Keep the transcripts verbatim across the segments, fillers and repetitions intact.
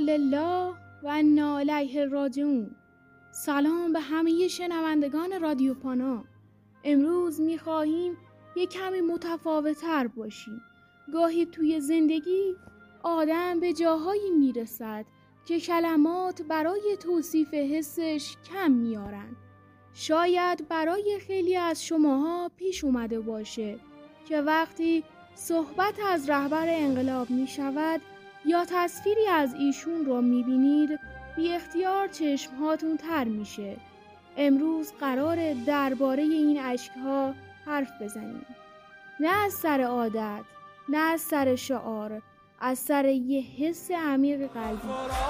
لله و انا الیه راجعون. سلام به همه شنوندگان رادیو پانا. امروز می‌خواهیم یک کمی متفاوت‌تر باشیم. گاهی توی زندگی آدم به جاهایی میرسد که کلمات برای توصیف حسش کم میارن. شاید برای خیلی از شماها پیش اومده باشه که وقتی صحبت از رهبر انقلاب می شود یا تصویری از ایشون رو می بینید بی اختیار چشمهاتون تر میشه. امروز قراره درباره این اشک‌ها حرف بزنیم. نه از سر عادت، نه از سر شعار، از سر یه حس عمیق قلبی.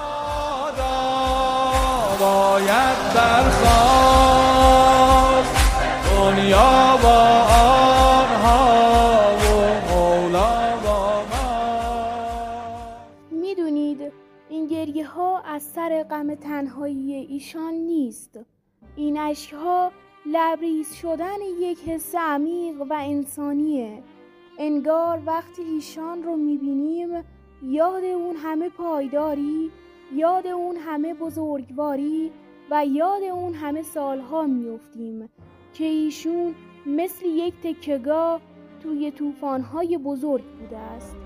باید برخاست دنیا با آنها و مولا با ما. میدونید این گریه ها از سر غم تنهایی ایشان نیست. این اشک‌ها لبریز شدن یک حس عمیق و انسانیه. انگار وقتی ایشان رو میبینیم یاد اون همه پایداری، یاد اون همه بزرگواری و یاد اون همه سالها میافتیم که ایشون مثل یک تکه‌گاه توی طوفان‌های بزرگ بوده است.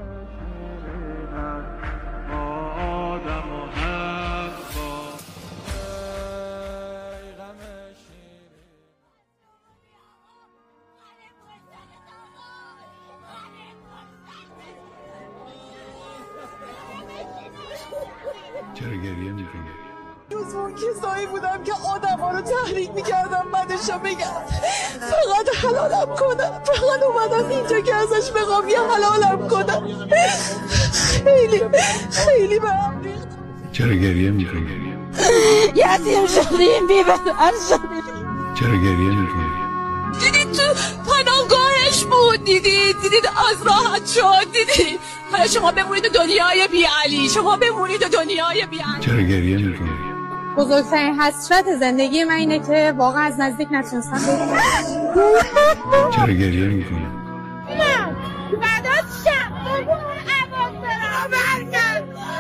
چرا گریه میکنی؟ جز اون کسایی بودم که آدم ها رو تحریک میکردم بعدشا بگم فقط حلالم کنم. فقط اومدم اینجا که ازش بخوام یه حلالم کنم. خیلی خیلی به هم ریخت. چرا گریه میکنی؟ یتیم شدیم، بی‌پدر شدیم. چرا گریه میکنی؟ دیدید تو پناهگاهش بود، دیدید دیدید از راحت شد، دیدید. حالا شما بمونید دنیای بی علی، شما بمونید دنیای بی علی. چرا گریه میکنی؟ بزرگترین حسرت زندگی من اینه که واقعا از نزدیک نتونستم ببینم. چرا گریه میکنی؟ من بعد شب بگون عباس برگرد.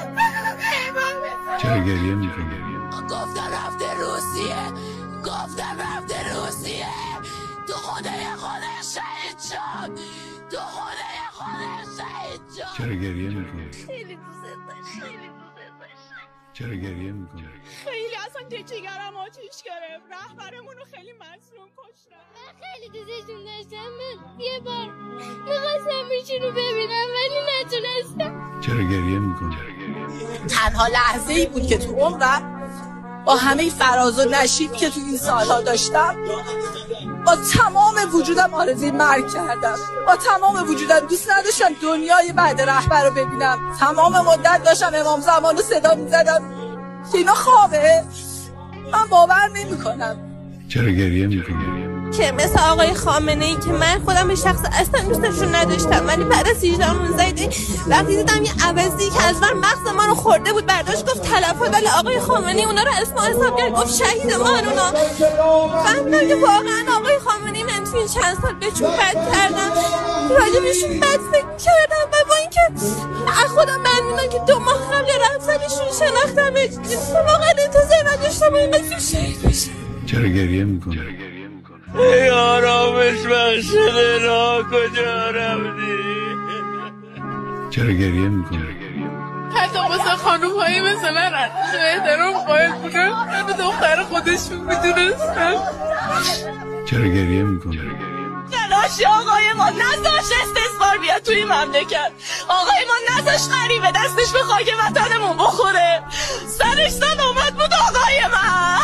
چرا گریه میکنی؟ گفتن رفته روسیه، گفتن رفته روسیه، تو خونه خودش شهید شد، تو خونه خودش شهید شد. چرا گریه میکنی؟ خیلی دوست داشتم، خیلی دوست داشتم. چرا گریه میکنی؟ خیلی اصلا جگرم آتیش گرفت. رهبرمون رو خیلی مظلوم کشتن. من خیلی دوستشون داشتم. من یه بار میخواستم ایشون رو ببینم ولی نتونستم. چرا گریه میکنی؟ تنها لحظه ای بود که تو عمرم با همه فراز و نشیبی که تو این سالها داشتم با تمام وجودم آرزوی مرگ کردم. با تمام وجودم دوست نداشتم دنیای بعد رهبر رو ببینم. تمام مدت داشتم امام زمان رو صدا میزدم که اینا خوابه. من باور نمی کنم. چرا گریه میکنی؟ که مثل آقای خامنه ای که من خودم به شخص اصلا دوستشون نداشتم ولی بعد از هجده نوزده وقتی دیدم یه عوضی که از من مغز من رو خورده بود برداشت گفت تلفات، ولی آقای خامنه اونا رو اسم حساب کرد گفت شهید ما اونا. فهمیدم که واقعا آقای خامنه من تو این چند سال به چون بد کردم، راجبشون بد فکر کردم و با اینکه از خودم ممنونم که دو ماه قبل رفتنشون شناختمش. واقعا انتظار نداشتم اینقدر شهید بشه. چرا گریه میکنی؟ ای آرامش بخش دلا کجا رفتی؟ چرا گریه میکنی؟ حتی واسه خانوم هایی مثل من ارزش احترام قائل بودن. من دختر خودشون میدونستم. چرا گریه میکنی؟ تلاشی آقای ما نذاش استثمار بیاد توی مملکت. آقای ما نذاش غریبه دستش به خاک وطنمون بخوره. سرش زد اومد بود آقای من.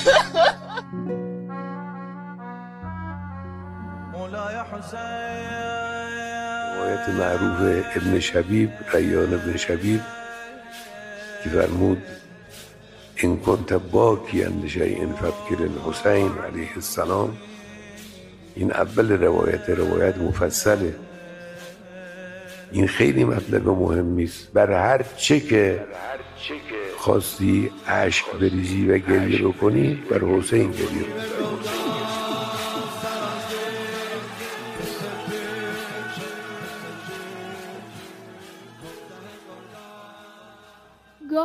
روایت معروف ابن شبیب، ریان ابن شبیب که فرمود این کنت باکیا لشیء فابکی الحسین علیه السلام. این اول روایت روایت مفصله. این خیلی مطلب مهمی است. بر هر چه که خواستی اشک بریزی و گریه بکنی بر حسین گریه بکنی.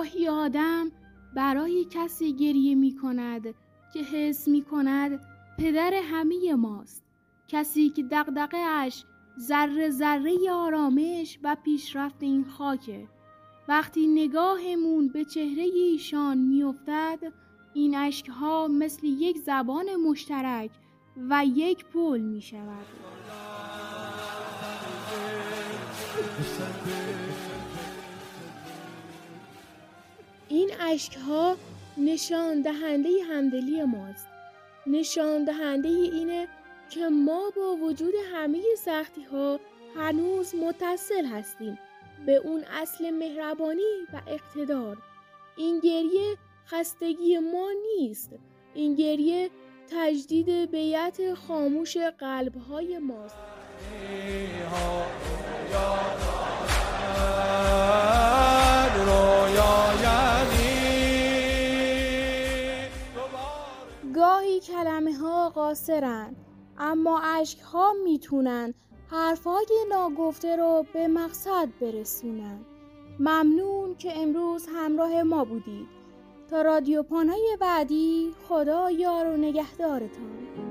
گاهی آدم برای کسی گریه می کند که حس می کند پدر همه ماست، کسی که دغدغه اش ذره ذره آرامش و پیشرفت این خاکه. وقتی نگاهمون به چهره ایشان میافتد، این اشکها مثل یک زبان مشترک و یک پل می شود. این اشکها نشان دهنده همدلی ماست. نشان دهنده اینه که ما با وجود همه سختی ها هنوز متصل هستیم به اون اصل مهربانی و اقتدار. این گریه خستگی ما نیست. این گریه تجدید بیعت خاموش قلب‌های ماست. گاهی کلمه ها قاصرن، اما اشک ها میتونن حرفای ناگفته رو به مقصد برسونن. ممنون که امروز همراه ما بودید. تا رادیو پانای بعدی، خدا یار و نگهدارتان.